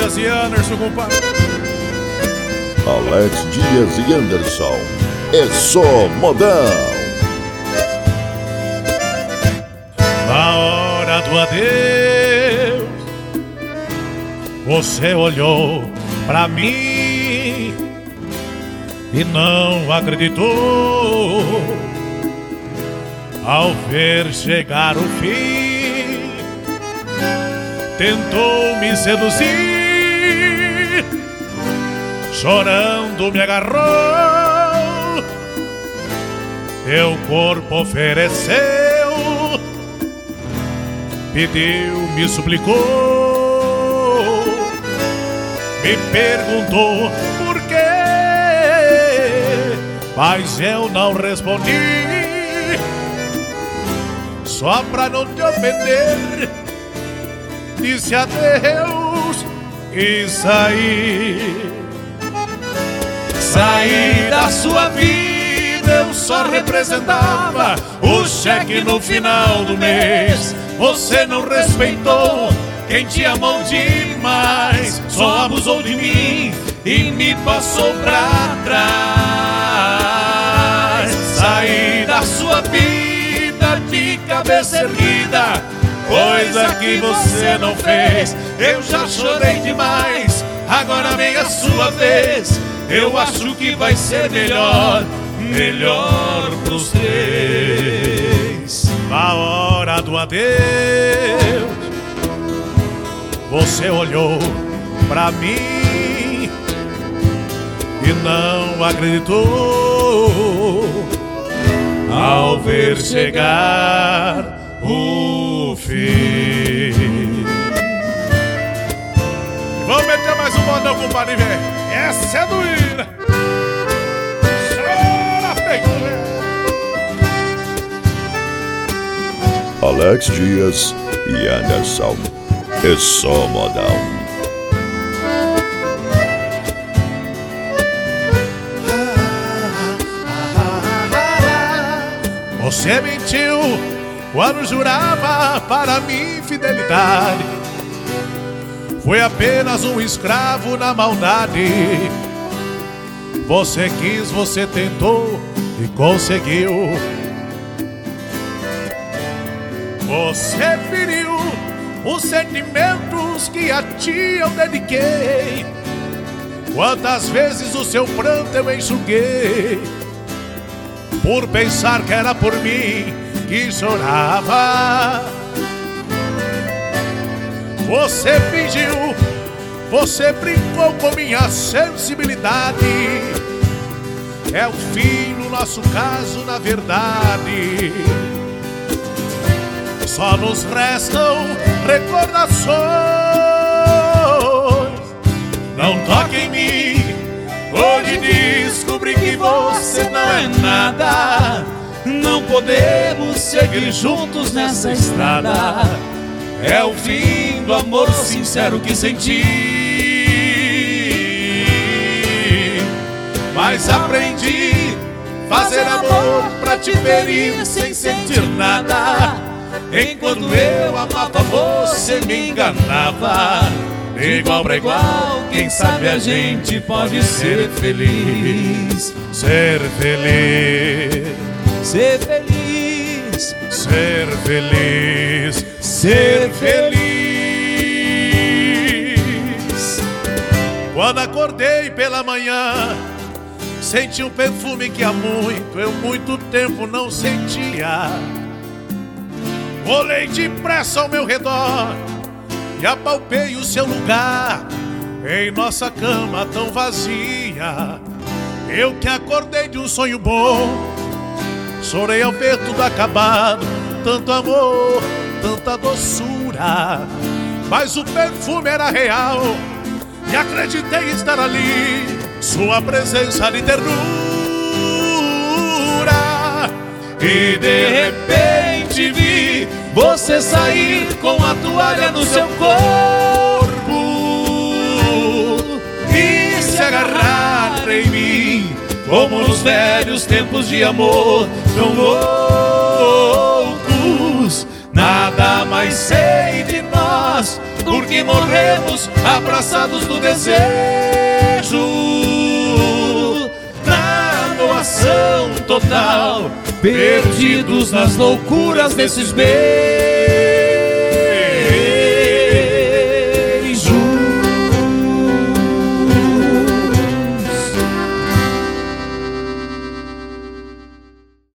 Dias e Anderson, compadre. Alex Dias e Anderson, é só modão. Na hora do adeus, você olhou pra mim e não acreditou. Ao ver chegar o fim, tentou me seduzir, chorando me agarrou, teu corpo ofereceu, pediu, me suplicou, me perguntou por quê, mas eu não respondi. Só pra não te ofender, disse adeus e saí. Saí da sua vida, eu só representava o cheque no final do mês. Você não respeitou quem te amou demais, só abusou de mim e me passou pra trás. Saí da sua vida de cabeça erguida, coisa que você não fez. Eu já chorei demais, agora vem a sua vez. Eu acho que vai ser melhor, melhor pros três. Na hora do adeus, você olhou pra mim e não acreditou. Ao ver chegar o fim. Vamos meter mais um modão, compadre, velho. Essa é doída. Chora, peito, velho. Alex Dias e Anderson, é só modão. Você mentiu quando jurava para mim fidelidade. Foi apenas um escravo na maldade. Você quis, você tentou e conseguiu. Você feriu os sentimentos que a ti eu dediquei. Quantas vezes o seu pranto eu enxuguei, por pensar que era por mim que chorava. Você fingiu, você brincou com minha sensibilidade. É o fim no nosso caso, na verdade. Só nos restam recordações. Não toque em mim, hoje descobri que você não é nada. Não podemos seguir juntos nessa estrada. É o fim do amor sincero que senti. Mas aprendi fazer amor pra te ferir sem sentir nada. Enquanto eu amava, você me enganava. De igual pra igual, quem sabe a gente pode ser feliz. Ser feliz, ser feliz, ser feliz, ser feliz. Quando acordei pela manhã, senti um perfume que há muito tempo não sentia. Olhei depressa ao meu redor e apalpei o seu lugar em nossa cama tão vazia. Eu que acordei de um sonho bom, chorei ao ver tudo acabado. Tanto amor, tanta doçura, mas o perfume era real e acreditei estar ali, sua presença de ternura. E de repente vi você sair com a toalha no seu corpo e se agarrar em mim, como nos velhos tempos de amor tão loucos. Nada mais sei de nós, porque morremos abraçados no desejo, na doação total, perdidos nas loucuras desses beijos.